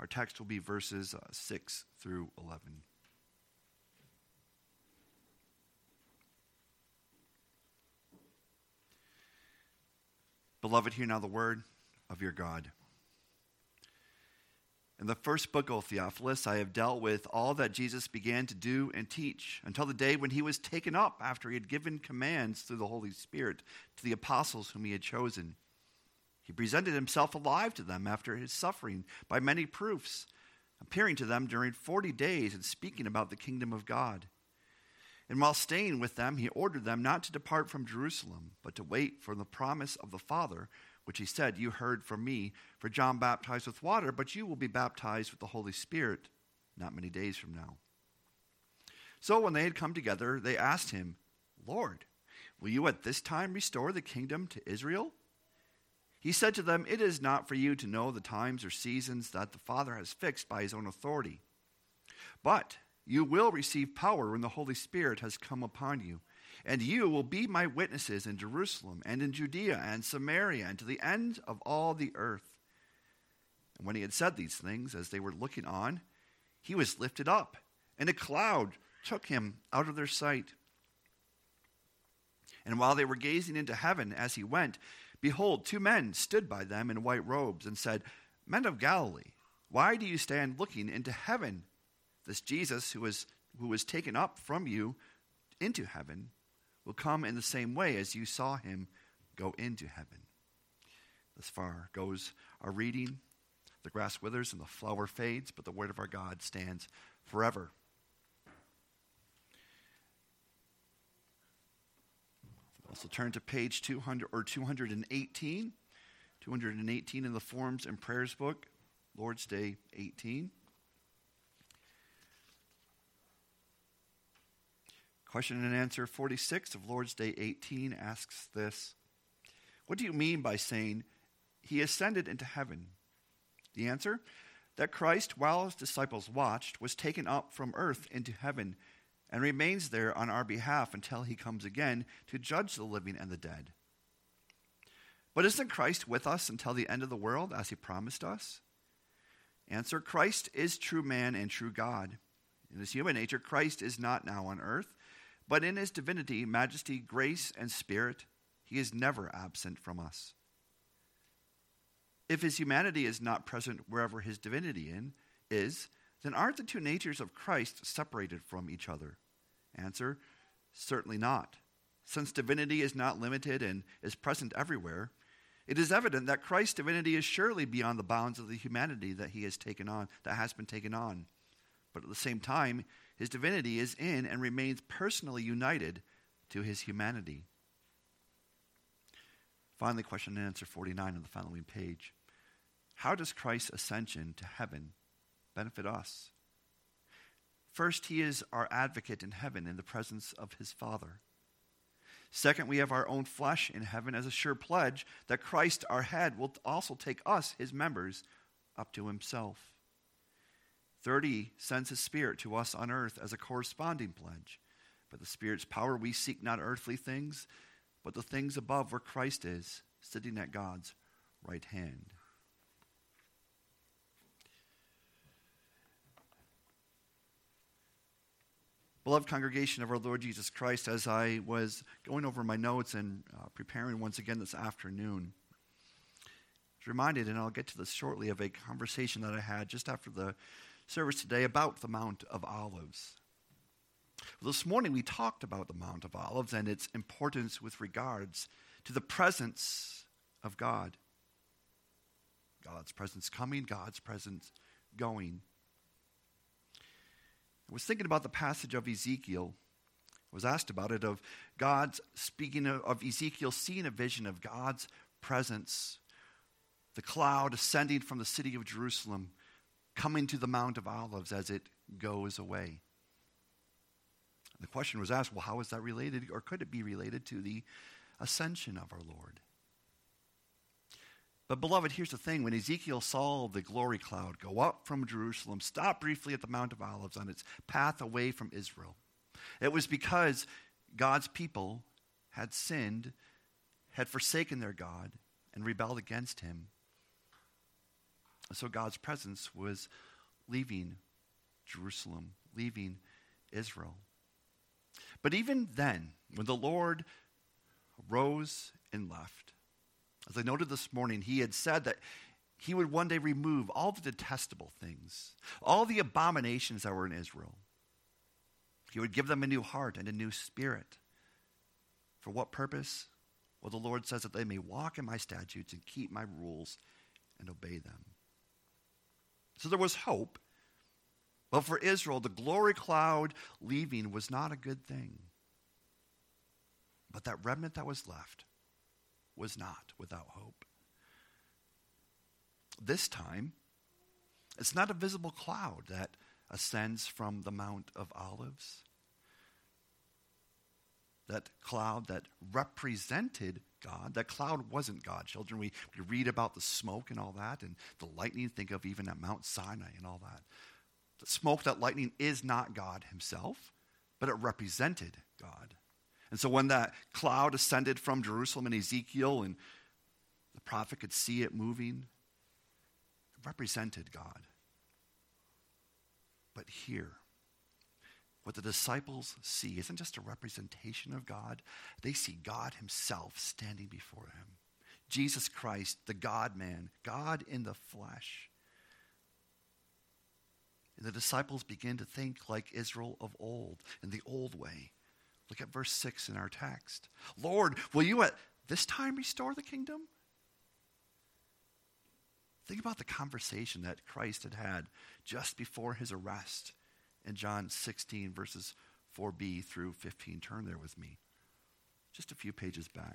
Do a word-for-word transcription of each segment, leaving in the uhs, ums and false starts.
Our text will be verses uh, six through eleven. Beloved, hear now the word of your God. In the first book, O Theophilus, I have dealt with all that Jesus began to do and teach until the day when he was taken up after he had given commands through the Holy Spirit to the apostles whom he had chosen. He presented himself alive to them after his suffering by many proofs, appearing to them during forty days and speaking about the kingdom of God. And while staying with them, he ordered them not to depart from Jerusalem, but to wait for the promise of the Father, which he said, "You heard from me, for John baptized with water, but you will be baptized with the Holy Spirit not many days from now." So when they had come together, they asked him, "Lord, will you at this time restore the kingdom to Israel?" He said to them, "It is not for you to know the times or seasons that the Father has fixed by his own authority. But you will receive power when the Holy Spirit has come upon you, and you will be my witnesses in Jerusalem and in Judea and Samaria and to the end of all the earth." And when he had said these things, as they were looking on, he was lifted up, and a cloud took him out of their sight. And while they were gazing into heaven as he went, behold, two men stood by them in white robes and said, "Men of Galilee, why do you stand looking into heaven? This Jesus who was, who was taken up from you into heaven will come in the same way as you saw him go into heaven." Thus far goes our reading. The grass withers and the flower fades, but the word of our God stands forever. Also turn to page two hundred or two hundred eighteen. two hundred eighteen in the Forms and Prayers book, Lord's Day eighteen. Question and answer forty-six of Lord's Day eighteen asks this: what do you mean by saying he ascended into heaven? The answer, that Christ, while his disciples watched, was taken up from earth into heaven and remains there on our behalf until he comes again to judge the living and the dead. But isn't Christ with us until the end of the world, as he promised us? Answer, Christ is true man and true God. In his human nature, Christ is not now on earth, but in his divinity, majesty, grace, and spirit, he is never absent from us. If his humanity is not present wherever his divinity in, is, then aren't the two natures of Christ separated from each other? Answer, certainly not. Since divinity is not limited and is present everywhere, it is evident that Christ's divinity is surely beyond the bounds of the humanity that he has taken on, that has been taken on. But at the same time, his divinity is in and remains personally united to his humanity. Finally, question and answer forty-nine on the following page. How does Christ's ascension to heaven benefit us? First, he is our advocate in heaven in the presence of his Father. Second, we have our own flesh in heaven as a sure pledge that Christ, our head, will also take us, his members, up to himself. Third, he sends his Spirit to us on earth as a corresponding pledge. By the Spirit's power, we seek not earthly things, but the things above where Christ is, sitting at God's right hand. Beloved congregation of our Lord Jesus Christ, as I was going over my notes and uh, preparing once again this afternoon, I was reminded, and I'll get to this shortly, of a conversation that I had just after the service today about the Mount of Olives. Well, this morning we talked about the Mount of Olives and its importance with regards to the presence of God. God's presence coming, God's presence going. I was thinking about the passage of Ezekiel. I was asked about it, of God's, speaking of, of Ezekiel seeing a vision of God's presence, the cloud ascending from the city of Jerusalem, coming to the Mount of Olives as it goes away. The question was asked, well, how is that related, or could it be related to the ascension of our Lord? But beloved, here's the thing. When Ezekiel saw the glory cloud go up from Jerusalem, stop briefly at the Mount of Olives on its path away from Israel, it was because God's people had sinned, had forsaken their God, and rebelled against him. So God's presence was leaving Jerusalem, leaving Israel. But even then, when the Lord rose and left, as I noted this morning, he had said that he would one day remove all the detestable things, all the abominations that were in Israel. He would give them a new heart and a new spirit. For what purpose? Well, the Lord says that they may walk in my statutes and keep my rules and obey them. So there was hope. But for Israel, the glory cloud leaving was not a good thing. But that remnant that was left was not without hope. This time, it's not a visible cloud that ascends from the Mount of Olives. That cloud that represented God. That cloud wasn't God. Children, we, we read about the smoke and all that, and the lightning, think of even at Mount Sinai and all that. The smoke, that lightning is not God himself, but it represented God. And so when that cloud ascended from Jerusalem in Ezekiel and the prophet could see it moving, it represented God. But here, what the disciples see isn't just a representation of God. They see God himself standing before them. Jesus Christ, the God-man, God in the flesh. And the disciples begin to think like Israel of old, in the old way. Look at verse six in our text. Lord, will you at this time restore the kingdom? Think about the conversation that Christ had had just before his arrest in John sixteen, verses four b through fifteen. Turn there with me. Just a few pages back.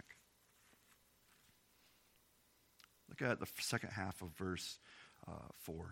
Look at the second half of verse uh, four.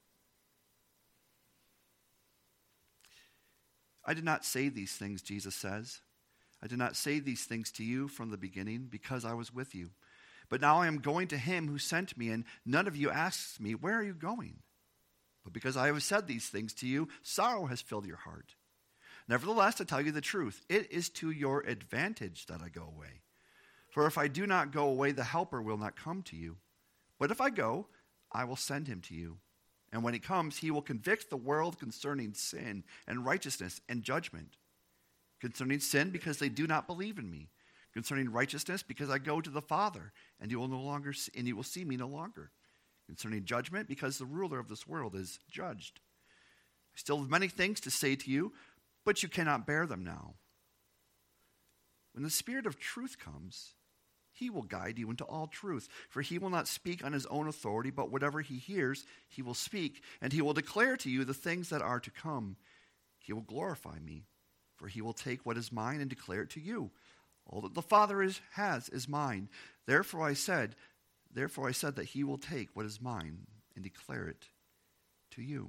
I did not say these things, Jesus says. I did not say these things to you from the beginning because I was with you. But now I am going to him who sent me, and none of you asks me, where are you going? But because I have said these things to you, sorrow has filled your heart. Nevertheless, I tell you the truth. It is to your advantage that I go away. For if I do not go away, the Helper will not come to you. But if I go, I will send him to you. And when he comes, he will convict the world concerning sin and righteousness and judgment. Concerning sin, because they do not believe in me. Concerning righteousness, because I go to the Father, and you will no longer see, and you will see me no longer. Concerning judgment, because the ruler of this world is judged. I still have many things to say to you, but you cannot bear them now. When the Spirit of truth comes, he will guide you into all truth. For he will not speak on his own authority, but whatever he hears, he will speak. And he will declare to you the things that are to come. He will glorify me, for he will take what is mine and declare it to you. All that the Father is, has is mine. Therefore I said, therefore I said that he will take what is mine and declare it to you.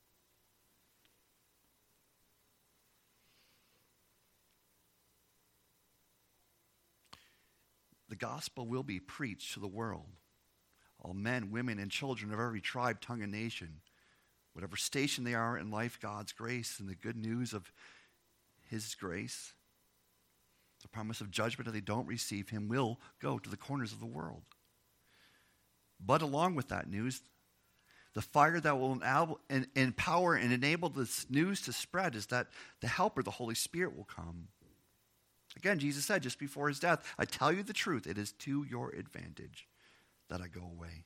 The gospel will be preached to the world. All men, women, and children of every tribe, tongue, and nation, whatever station they are in life, God's grace and the good news of his grace, the promise of judgment if they don't receive him, will go to the corners of the world. But along with that news, the fire that will empower and enable this news to spread is that the Helper, the Holy Spirit, will come. Again, Jesus said just before his death, I tell you the truth, it is to your advantage that I go away.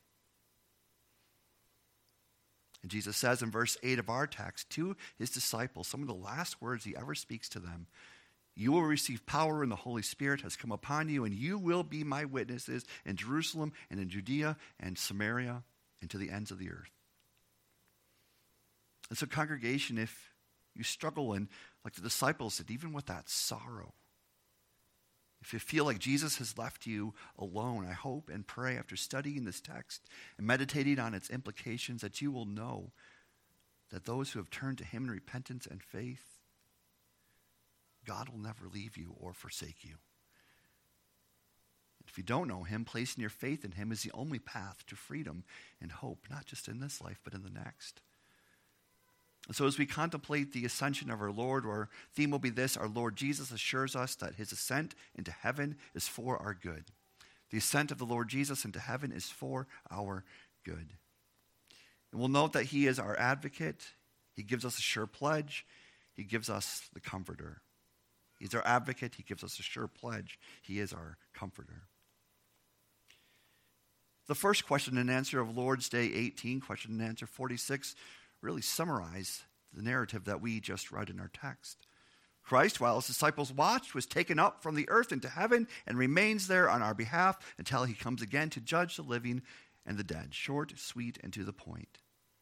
And Jesus says in verse eight of our text to his disciples, some of the last words he ever speaks to them, you will receive power when the Holy Spirit has come upon you, and you will be my witnesses in Jerusalem and in Judea and Samaria and to the ends of the earth. And so, congregation, if you struggle and like the disciples did, even with that sorrow, if you feel like Jesus has left you alone, I hope and pray after studying this text and meditating on its implications that you will know that those who have turned to him in repentance and faith, God will never leave you or forsake you. If you don't know him, placing your faith in him is the only path to freedom and hope, not just in this life, but in the next. And so as we contemplate the ascension of our Lord, our theme will be this: our Lord Jesus assures us that his ascent into heaven is for our good. The ascent of the Lord Jesus into heaven is for our good. And we'll note that he is our advocate. He gives us a sure pledge. He gives us the comforter. He's our advocate. He gives us a sure pledge. He is our comforter. The first question and answer of Lord's Day eighteen, question and answer forty-six, really summarize the narrative that we just read in our text. Christ, while his disciples watched, was taken up from the earth into heaven and remains there on our behalf until he comes again to judge the living and the dead. Short, sweet, and to the point.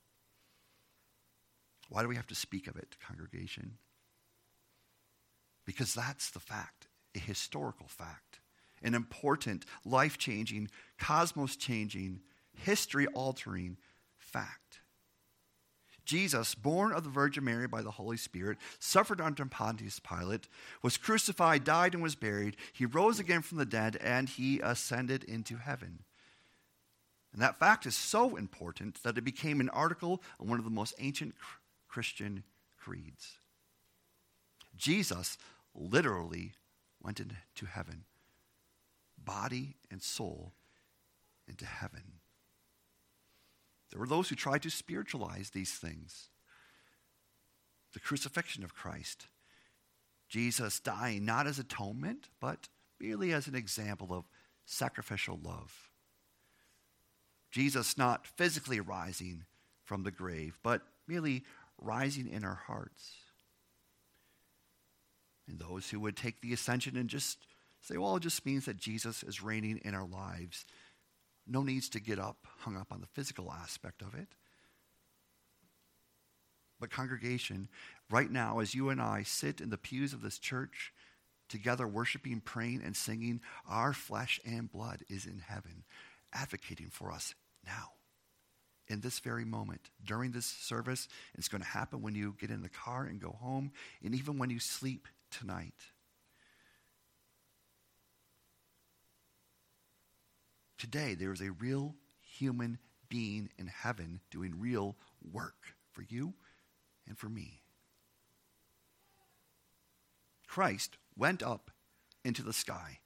Why do we have to speak of it, congregation? Because that's the fact, a historical fact, an important, life-changing, cosmos-changing, history-altering fact. Jesus, born of the Virgin Mary by the Holy Spirit, suffered under Pontius Pilate, was crucified, died, and was buried. He rose again from the dead, and he ascended into heaven. And that fact is so important that it became an article on one of the most ancient Christian creeds. Jesus literally went into heaven, body and soul into heaven. There were those who tried to spiritualize these things. The crucifixion of Christ. Jesus dying not as atonement, but merely as an example of sacrificial love. Jesus not physically rising from the grave, but merely rising in our hearts. And those who would take the ascension and just say, well, it just means that Jesus is reigning in our lives. No needs to get up, hung up on the physical aspect of it. But congregation, right now, as you and I sit in the pews of this church, together worshiping, praying, and singing, our flesh and blood is in heaven, advocating for us now, in this very moment, during this service. It's going to happen when you get in the car and go home, and even when you sleep tonight. Today, there is a real human being in heaven doing real work for you and for me. Christ went up into the sky.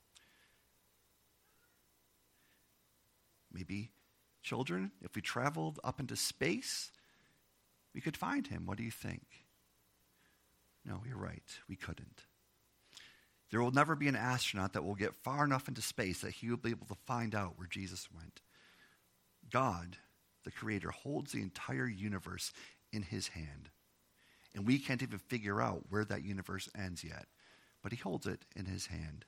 Maybe, children, if we traveled up into space, we could find him. What do you think? No, you're right. We couldn't. There will never be an astronaut that will get far enough into space that he will be able to find out where Jesus went. God, the Creator, holds the entire universe in his hand. And we can't even figure out where that universe ends yet. But he holds it in his hand.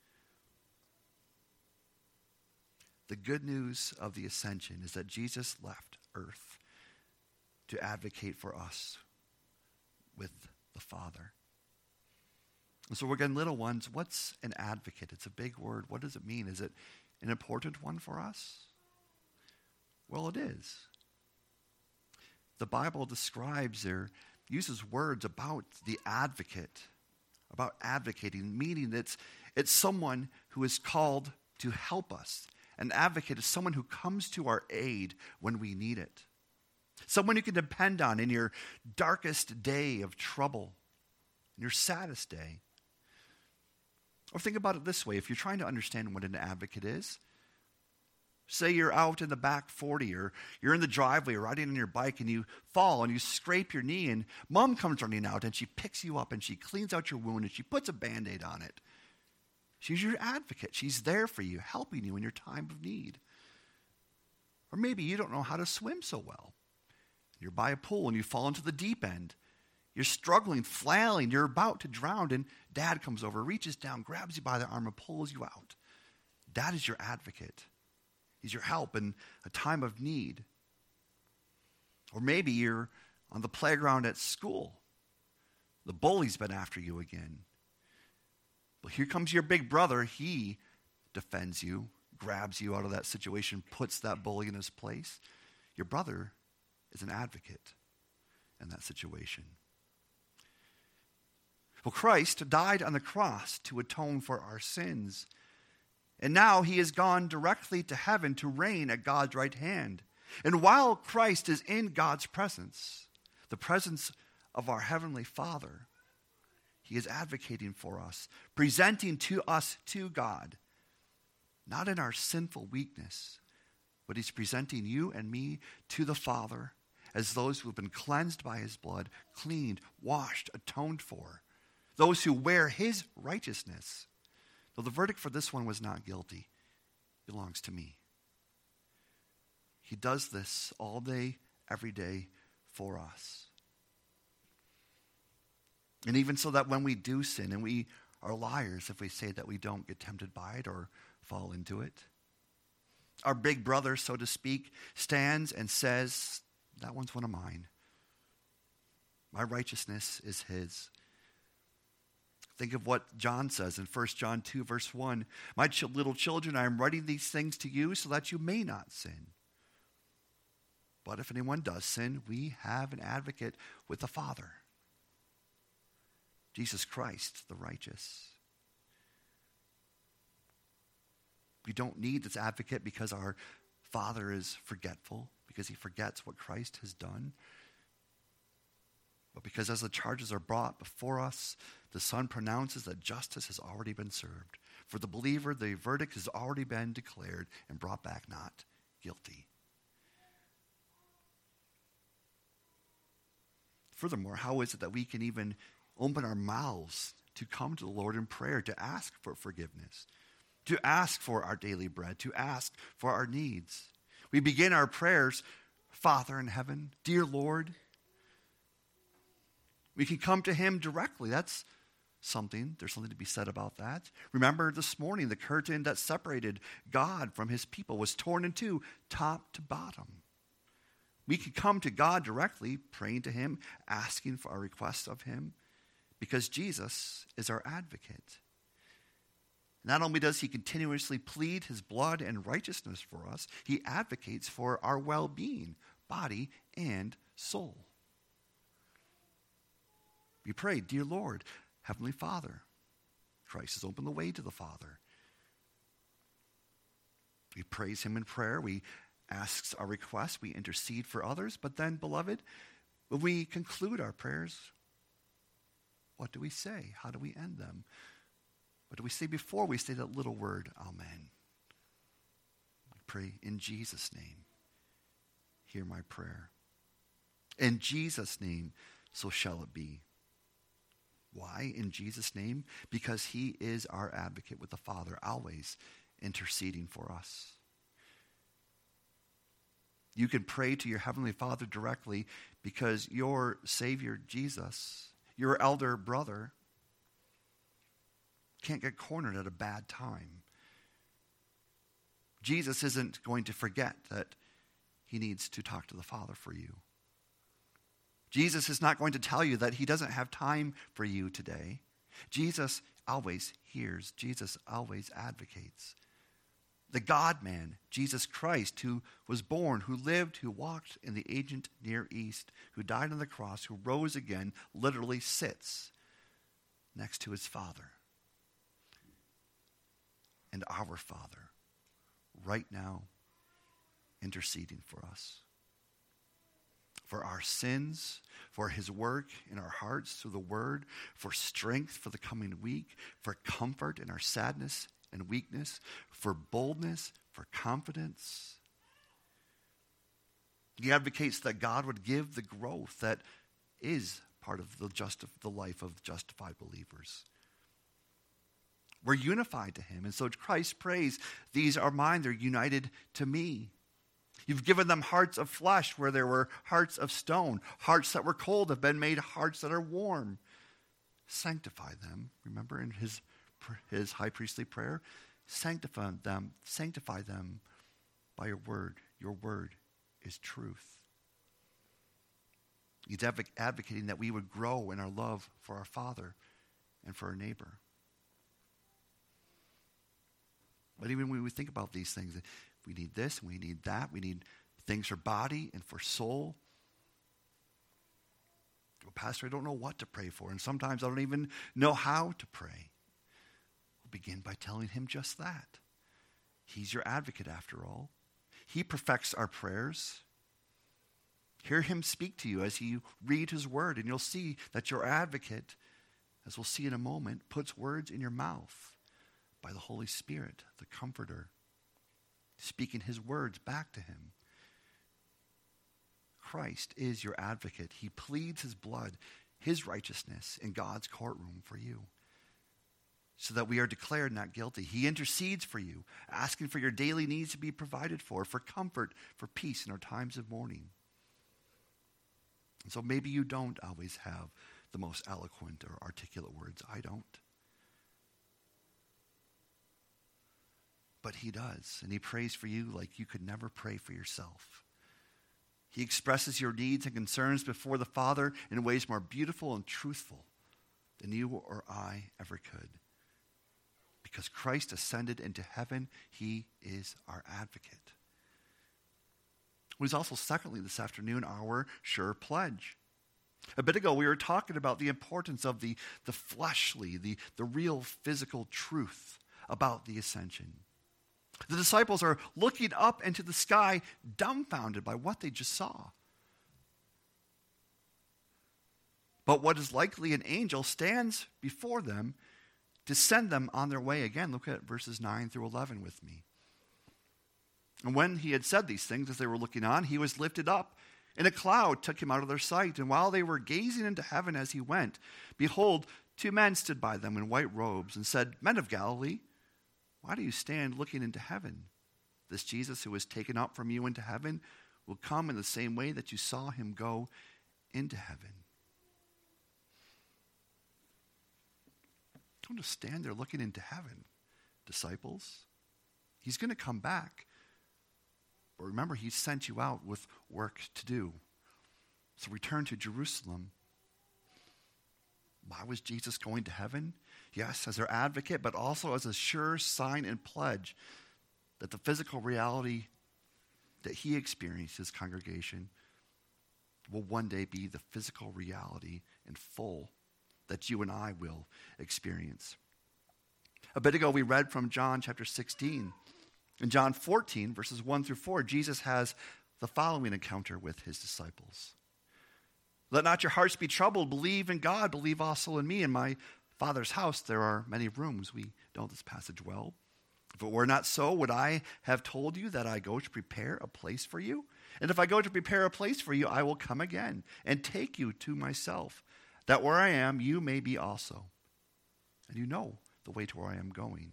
The good news of the ascension is that Jesus left earth to advocate for us with the Father. And so again, little ones, what's an advocate? It's a big word. What does it mean? Is it an important one for us? Well, it is. The Bible describes or uses words about the advocate, about advocating, meaning it's, it's someone who is called to help us. An advocate is someone who comes to our aid when we need it. Someone you can depend on in your darkest day of trouble, in your saddest day. Or think about it this way. If you're trying to understand what an advocate is, say you're out in the back forty, or you're in the driveway or riding on your bike and you fall and you scrape your knee, and mom comes running out and she picks you up and she cleans out your wound and she puts a Band-Aid on it. She's your advocate. She's there for you, helping you in your time of need. Or maybe you don't know how to swim so well. You're by a pool and you fall into the deep end. You're struggling, flailing, you're about to drown, and Dad comes over, reaches down, grabs you by the arm, and pulls you out. Dad is your advocate. He's your help in a time of need. Or maybe you're on the playground at school. The bully's been after you again. Well, here comes your big brother. He defends you, grabs you out of that situation, puts that bully in his place. Your brother is an advocate in that situation. Well, Christ died on the cross to atone for our sins. And now he has gone directly to heaven to reign at God's right hand. And while Christ is in God's presence, the presence of our Heavenly Father, he is advocating for us, presenting to us to God, not in our sinful weakness, but he's presenting you and me to the Father as those who have been cleansed by his blood, cleaned, washed, atoned for, those who wear his righteousness. Though the verdict for this one was not guilty, it belongs to me. He does this all day, every day for us. And even so that when we do sin, and we are liars if we say that we don't get tempted by it or fall into it, our big brother, so to speak, stands and says, that one's one of mine. My righteousness is his. Think of what John says in First John two, verse one. My ch- little children, I am writing these things to you so that you may not sin. But if anyone does sin, we have an advocate with the Father, Jesus Christ, the righteous. We don't need this advocate because our Father is forgetful, because he forgets what Christ has done. But because as the charges are brought before us, the Son pronounces that justice has already been served. For the believer, the verdict has already been declared and brought back not guilty. Furthermore, how is it that we can even open our mouths to come to the Lord in prayer, to ask for forgiveness, to ask for our daily bread, to ask for our needs? We begin our prayers, Father in heaven, dear Lord. We can come to him directly. That's something. There's something to be said about that. Remember this morning, the curtain that separated God from his people was torn in two, top to bottom. We can come to God directly, praying to him, asking for our requests of him, because Jesus is our advocate. Not only does he continuously plead his blood and righteousness for us, he advocates for our well-being, body and soul. We pray, dear Lord, Heavenly Father. Christ has opened the way to the Father. We praise him in prayer. We ask our requests. We intercede for others. But then, beloved, when we conclude our prayers, what do we say? How do we end them? What do we say before we say that little word, Amen? We pray in Jesus' name. Hear my prayer. In Jesus' name, so shall it be. Why in Jesus' name? Because he is our advocate with the Father, always interceding for us. You can pray to your Heavenly Father directly because your Savior, Jesus, your elder brother, can't get cornered at a bad time. Jesus isn't going to forget that he needs to talk to the Father for you. Jesus is not going to tell you that he doesn't have time for you today. Jesus always hears. Jesus always advocates. The God-man, Jesus Christ, who was born, who lived, who walked in the ancient Near East, who died on the cross, who rose again, literally sits next to his Father. And our Father, right now, interceding for us. For our sins, for his work in our hearts through the word, for strength for the coming week, for comfort in our sadness and weakness, for boldness, for confidence. He advocates that God would give the growth that is part of the, justi- the life of justified believers. We're unified to him, and so Christ prays, these are mine, they're united to me. You've given them hearts of flesh where there were hearts of stone. Hearts that were cold have been made hearts that are warm. Sanctify them. Remember in his, his high priestly prayer? Sanctify them, sanctify them by your word. Your word is truth. He's advocating that we would grow in our love for our Father and for our neighbor. But even when we think about these things, we need this, and we need that. We need things for body and for soul. Well, Pastor, I don't know what to pray for, and sometimes I don't even know how to pray. We'll begin by telling him just that. He's your advocate after all. He perfects our prayers. Hear him speak to you as you read his word, and you'll see that your advocate, as we'll see in a moment, puts words in your mouth by the Holy Spirit, the Comforter. speaking his words back to him. Christ is your advocate. He pleads his blood, his righteousness in God's courtroom for you, so that we are declared not guilty. He intercedes for you, asking for your daily needs to be provided for, for comfort, for peace in our times of mourning. And so maybe you don't always have the most eloquent or articulate words. I don't. But he does, and he prays for you like you could never pray for yourself. He expresses your needs and concerns before the Father in ways more beautiful and truthful than you or I ever could. Because Christ ascended into heaven, he is our advocate. It was also, secondly, this afternoon, our sure pledge. A bit ago, we were talking about the importance of the, the fleshly, the, the real physical truth about the ascension. The disciples are looking up into the sky, dumbfounded by what they just saw. But what is likely an angel stands before them to send them on their way again. Look at verses nine through eleven with me. And when he had said these things, as they were looking on, he was lifted up, and a cloud took him out of their sight. And while they were gazing into heaven as he went, behold, two men stood by them in white robes and said, Men of Galilee, why do you stand looking into heaven? This Jesus who was taken up from you into heaven will come in the same way that you saw him go into heaven. Don't just stand there looking into heaven, disciples. He's going to come back. But remember, he sent you out with work to do. So return to Jerusalem. Why was Jesus going to heaven? Yes, as our advocate, but also as a sure sign and pledge that the physical reality that he experienced, his congregation, will one day be the physical reality in full that you and I will experience. A bit ago, we read from John chapter sixteen. In John fourteen, verses one through four, Jesus has the following encounter with his disciples. Let not your hearts be troubled. Believe in God. Believe also in me. In my Father's house there are many rooms. We know this passage well. If it were not so, would I have told you that I go to prepare a place for you? And if I go to prepare a place for you, I will come again and take you to myself, that where I am, you may be also. And you know the way to where I am going.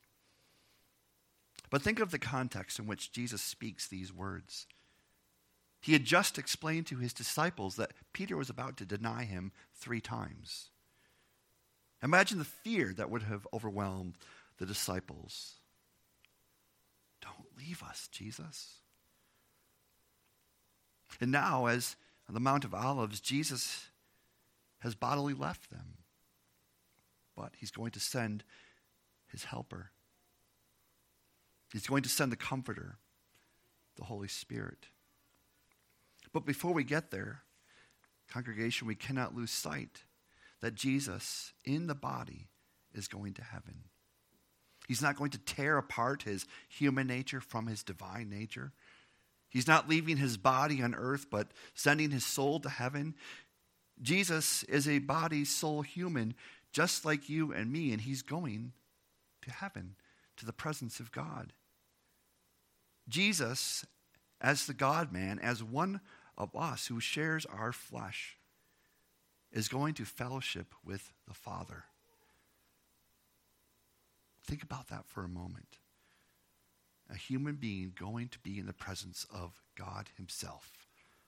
But think of the context in which Jesus speaks these words. He had just explained to his disciples that Peter was about to deny him three times. Imagine the fear that would have overwhelmed the disciples. Don't leave us, Jesus. And now, as on the Mount of Olives, Jesus has bodily left them. But he's going to send his helper. He's going to send the Comforter, the Holy Spirit. But before we get there, congregation, we cannot lose sight that Jesus in the body is going to heaven. He's not going to tear apart his human nature from his divine nature. He's not leaving his body on earth, but sending his soul to heaven. Jesus is a body, soul, human, just like you and me, and he's going to heaven, to the presence of God. Jesus, as the God-man, as one of us who shares our flesh, is going to fellowship with the Father. Think about that for a moment. A human being going to be in the presence of God himself.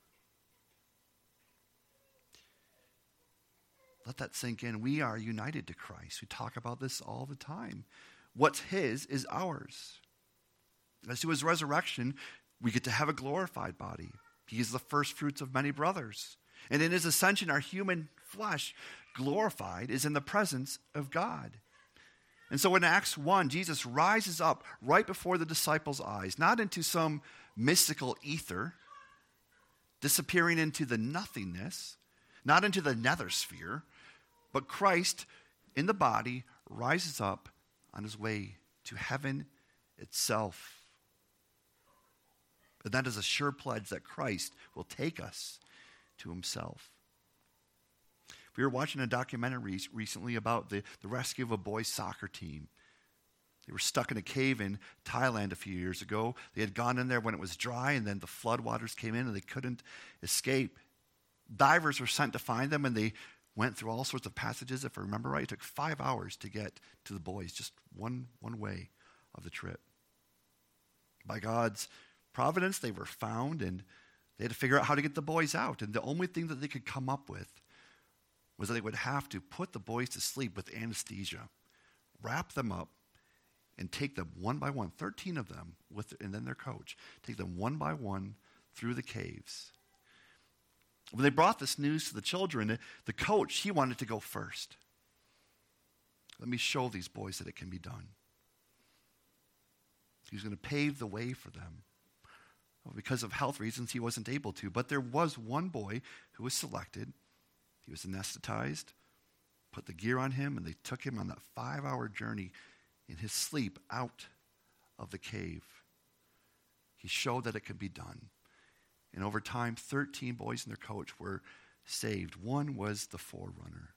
Let that sink in. We are united to Christ. We talk about this all the time. What's his is ours. As to his resurrection, we get to have a glorified body. He is the first fruits of many brothers. And in his ascension, our human flesh, glorified, is in the presence of God. And so in Acts one, Jesus rises up right before the disciples' eyes, not into some mystical ether, disappearing into the nothingness, not into the nether sphere, but Christ in the body rises up on his way to heaven itself. And that is a sure pledge that Christ will take us to himself. We were watching a documentary recently about the, the rescue of a boys' soccer team. They were stuck in a cave in Thailand a few years ago. They had gone in there when it was dry, and then the floodwaters came in, and they couldn't escape. Divers were sent to find them, and they went through all sorts of passages. If I remember right, it took five hours to get to the boys, just one, one way of the trip. By God's providence, they were found, and they had to figure out how to get the boys out. And the only thing that they could come up with was that they would have to put the boys to sleep with anesthesia, wrap them up, and take them one by one, thirteen of them, with and then their coach, take them one by one through the caves. When they brought this news to the children, the coach, he wanted to go first. Let me show these boys that it can be done. He was going to pave the way for them. Well, because of health reasons, he wasn't able to. But there was one boy who was selected. He was anesthetized, put the gear on him, and they took him on that five-hour journey in his sleep out of the cave. He showed that it could be done. And over time, thirteen boys and their coach were saved. One was the forerunner.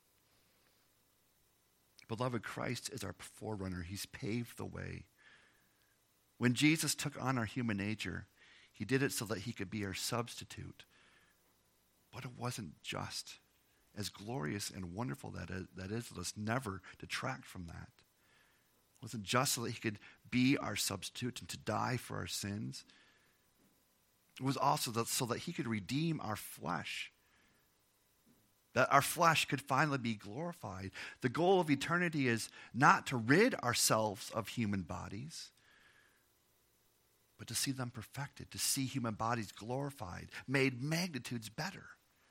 Beloved, Christ is our forerunner. He's paved the way. When Jesus took on our human nature, he did it so that he could be our substitute. But it wasn't just. As glorious and wonderful that is, that is, let us never detract from that. It wasn't just so that he could be our substitute and to die for our sins. It was also that, so that he could redeem our flesh. That our flesh could finally be glorified. The goal of eternity is not to rid ourselves of human bodies, but to see them perfected, to see human bodies glorified, made magnitudes better.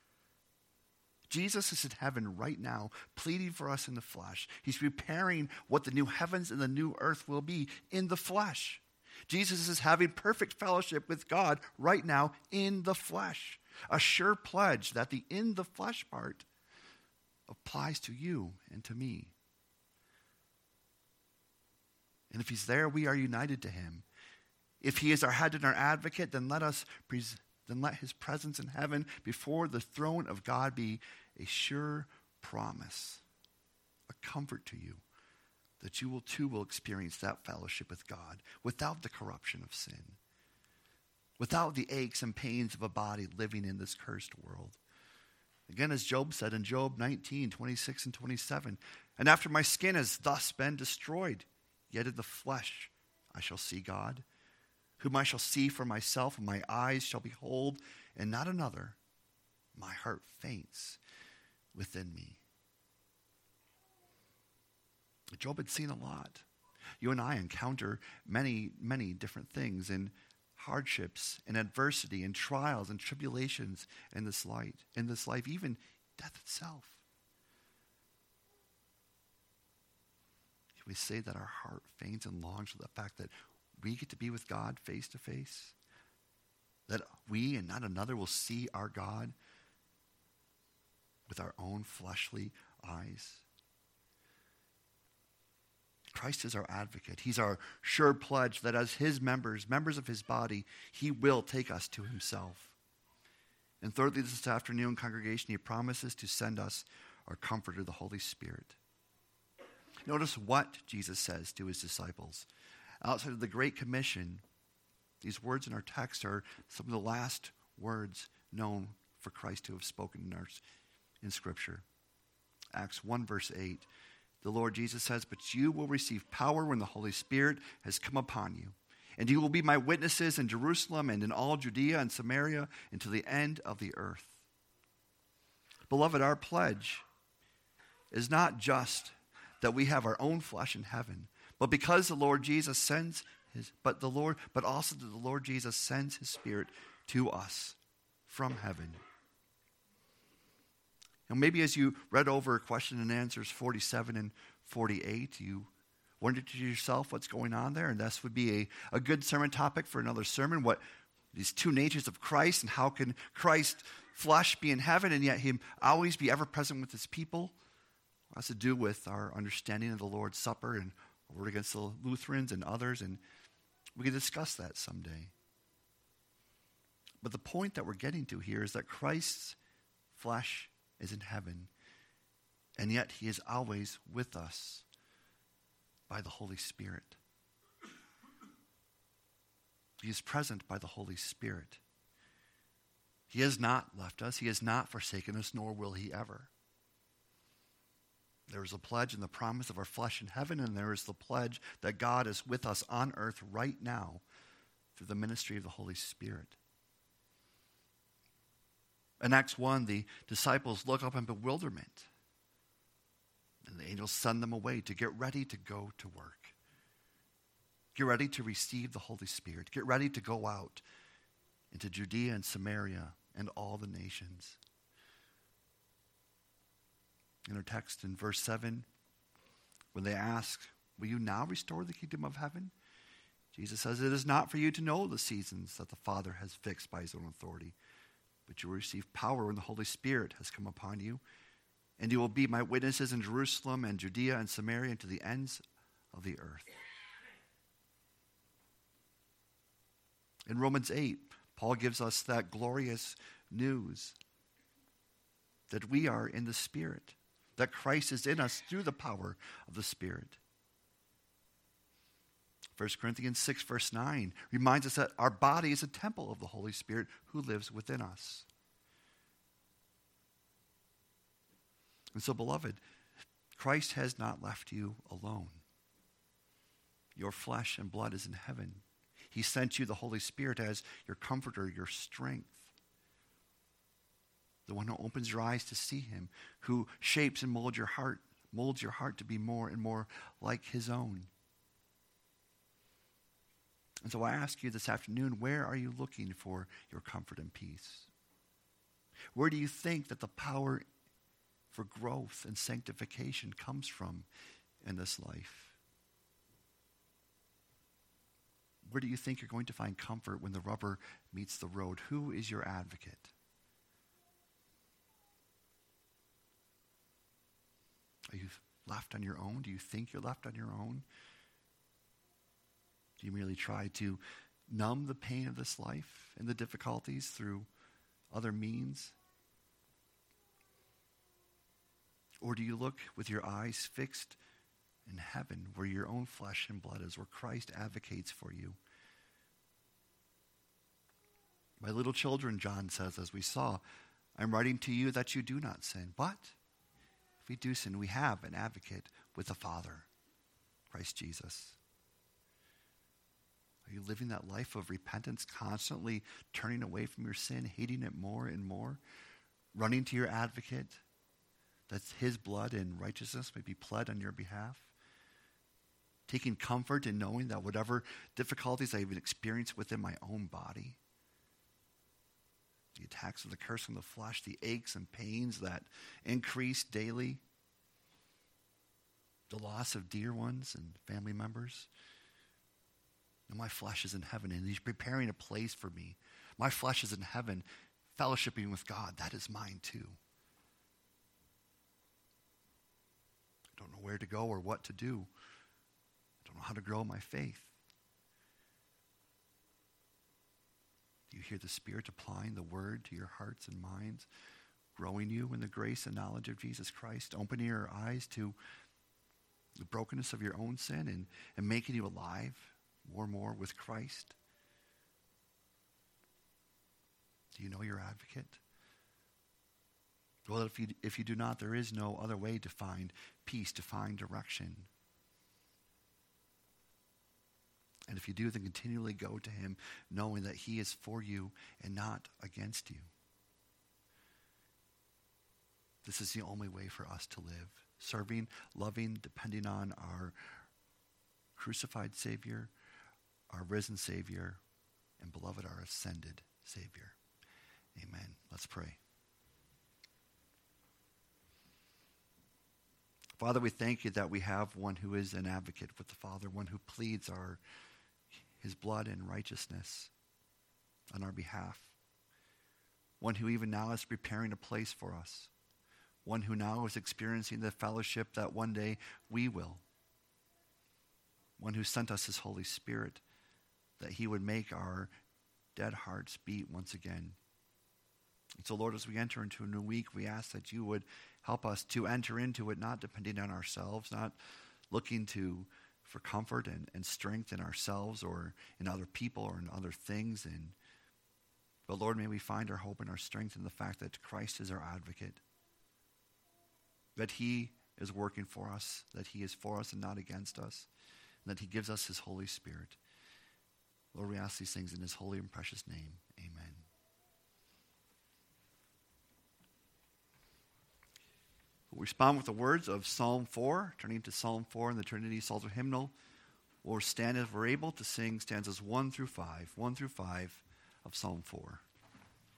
Jesus is in heaven right now, pleading for us in the flesh. He's preparing what the new heavens and the new earth will be in the flesh. Jesus is having perfect fellowship with God right now in the flesh. A sure pledge that the in the flesh part applies to you and to me. And if he's there, we are united to him. If he is our head and our advocate, then let us pres- then let his presence in heaven before the throne of God be a sure promise, a comfort to you, that you will too will experience that fellowship with God without the corruption of sin, without the aches and pains of a body living in this cursed world. Again, as Job said in Job nineteen, twenty-six and twenty-seven, and after my skin has thus been destroyed, yet in the flesh I shall see God, whom I shall see for myself, and my eyes shall behold, and not another. My heart faints within me. Job had seen a lot. You and I encounter many, many different things and hardships and adversity and trials and tribulations in this light, in this life, even death itself. Can we say that our heart faints and longs for the fact that we get to be with God face to face? That we and not another will see our God with our own fleshly eyes? Christ is our advocate. He's our sure pledge that as his members, members of his body, he will take us to himself. And thirdly, this afternoon, congregation, he promises to send us our comforter, the Holy Spirit. Notice what Jesus says to his disciples. Outside of the Great Commission, these words in our text are some of the last words known for Christ to have spoken in, our, in Scripture. Acts one, verse eight. The Lord Jesus says, "But you will receive power when the Holy Spirit has come upon you. And you will be my witnesses in Jerusalem and in all Judea and Samaria and to the end of the earth." Beloved, our pledge is not just that we have our own flesh in heaven, but because the Lord Jesus sends his, but the Lord, but also that the Lord Jesus sends his Spirit to us from heaven. Now, maybe as you read over question and answers forty-seven and forty-eight, you wondered to yourself what's going on there, and this would be a, a good sermon topic for another sermon, what these two natures of Christ and how can Christ's flesh be in heaven and yet him always be ever present with his people. It has to do with our understanding of the Lord's Supper and a word against the Lutherans and others, and we can discuss that someday. But the point that we're getting to here is that Christ's flesh is in heaven, and yet he is always with us. by the Holy Spirit. He is present by the Holy Spirit. He has not left us. He has not forsaken us, nor will he ever. There is a pledge and the promise of our flesh in heaven, and there is the pledge that God is with us on earth right now through the ministry of the Holy Spirit. In Acts one, the disciples look up in bewilderment, and the angels send them away to get ready to go to work. Get ready to receive the Holy Spirit. Get ready to go out into Judea and Samaria and all the nations. In our text in verse seven, when they ask, will you now restore the kingdom of heaven? Jesus says, it is not for you to know the seasons that the Father has fixed by his own authority, but you will receive power when the Holy Spirit has come upon you, and you will be my witnesses in Jerusalem and Judea and Samaria and to the ends of the earth. In Romans eight, Paul gives us that glorious news that we are in the Spirit, that Christ is in us through the power of the Spirit. First Corinthians six, verse nine reminds us that our body is a temple of the Holy Spirit who lives within us. And so, beloved, Christ has not left you alone. Your flesh and blood is in heaven. He sent you the Holy Spirit as your comforter, your strength. The one who opens your eyes to see him, who shapes and molds your heart, molds your heart to be more and more like his own. And so I ask you this afternoon, where are you looking for your comfort and peace? Where do you think that the power for growth and sanctification comes from in this life? Where do you think you're going to find comfort when the rubber meets the road? Who is your advocate? Are you left on your own? Do you think you're left on your own? Do you merely try to numb the pain of this life and the difficulties through other means? Or do you look with your eyes fixed in heaven, where your own flesh and blood is, where Christ advocates for you? My little children, John says, as we saw, I'm writing to you that you do not sin. But if we do sin, we have an advocate with the Father, Christ Jesus. Are you living that life of repentance, constantly turning away from your sin, hating it more and more, running to your advocate, that his blood and righteousness may be pled on your behalf? Taking comfort in knowing that whatever difficulties I've experienced within my own body, the attacks of the curse from the flesh, the aches and pains that increase daily, the loss of dear ones and family members, and my flesh is in heaven, and he's preparing a place for me. My flesh is in heaven, fellowshipping with God. That is mine too. I don't know where to go or what to do. I don't know how to grow my faith. Do you hear the Spirit applying the word to your hearts and minds, growing you in the grace and knowledge of Jesus Christ, opening your eyes to the brokenness of your own sin and, and making you alive more and more with Christ? Do you know your advocate? Well, if you, if you do not, there is no other way to find peace, to find direction. And if you do, then continually go to him, knowing that he is for you and not against you. This is the only way for us to live, serving, loving, depending on our crucified Savior, our risen Savior, and beloved, our ascended Savior. Amen. Let's pray. Father, we thank you that we have one who is an advocate with the Father, one who pleads our his blood and righteousness on our behalf, one who even now is preparing a place for us, one who now is experiencing the fellowship that one day we will, one who sent us his Holy Spirit, that he would make our dead hearts beat once again. And so, Lord, as we enter into a new week, we ask that you would help us to enter into it not depending on ourselves, not looking to for comfort and, and strength in ourselves or in other people or in other things. And but Lord, may we find our hope and our strength in the fact that Christ is our advocate, that he is working for us, that he is for us and not against us, and that he gives us his Holy Spirit. Lord, we ask these things in his holy and precious name. Amen. We'll respond with the words of Psalm four, turning to Psalm four in the Trinity Psalter hymnal. We'll stand as we're able to sing stanzas one through five, one through five of Psalm four.